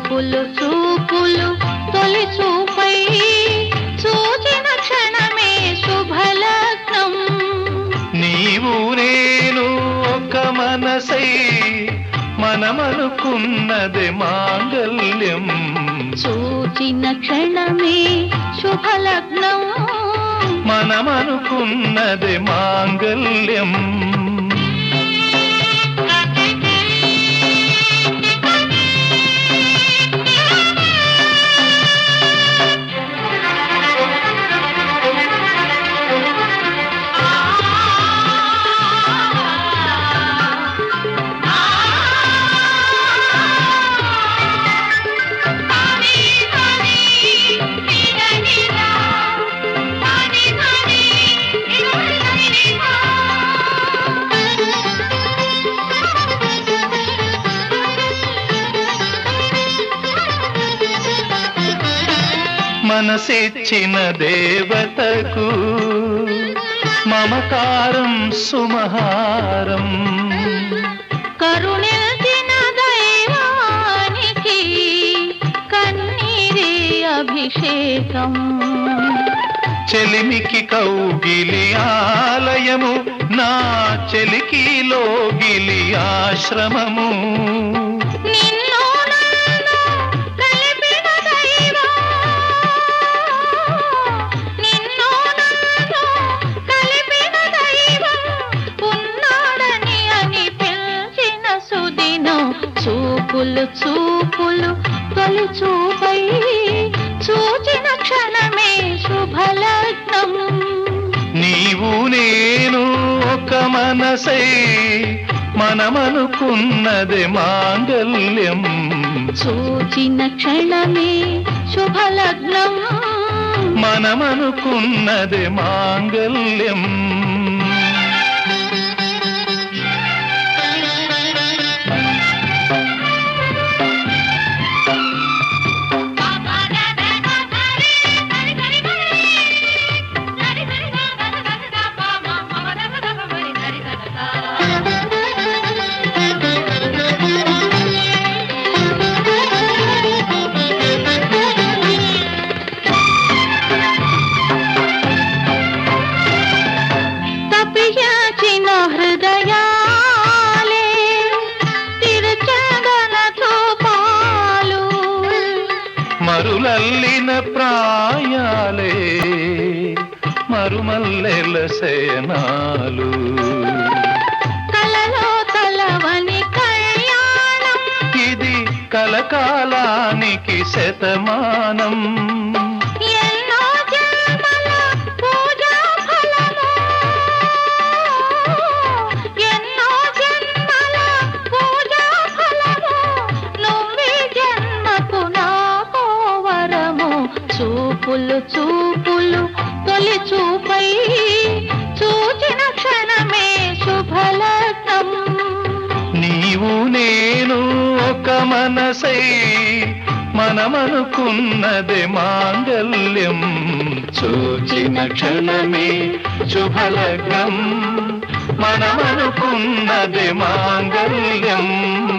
చూపులు చూపులు తొలి చూపై చూచిన క్షణమే శుభలగ్నం. నీవు నేను ఒక మనసై మనమనుకున్నది మాంగల్యం. చూచిన క్షణమే శుభలగ్నం, మనమనుకున్నది మాంగల్యం. మనసిచ్చిన దేవతకు మమకారం సుమహారం. కరుణించిన దైవానికి కన్నీరే అభిషేకం. చెలిమికి కౌగిలి ఆలయము, నా చెలికి లోగిలి ఆశ్రమము. నిన్ను నన్ను కలిపిన దైవం, నిన్ను నన్ను కలిపిన దైవం ఉన్నాడని అనిపించిన సుదినం. చూపులు చూపులు తొలి చూపై చూచిన క్షణమే శుభలగ్నం. నీవు నేను ఒక మనసై మనమనుకున్నది మాంగల్యం. చూచిన క్షణమే శుభలగ్నం, మనమనుకున్నది మాంగల్యం. మరులల్లిన ప్రాయాలే మరుమల్లెల సేనాలు. కలలో తలవని కళ్యాణం, ఇది కలకాలానికి శతమానం. ఎన్నో జన్మల పూజా ఫలము, ఎన్నో జన్మల పూజా ఫలము, నువ్వే జన్మకు నాకో వరము. చూపులు చూపులు తొలి చూపై చూచిన క్షణమే శుభలగ్నం. నీవు నేను ఒక మనసై మనమనుకున్నది మాంగల్యం. చూచిన క్షణమే శుభలగ్నం, మనమనుకున్నది మాంగల్యం.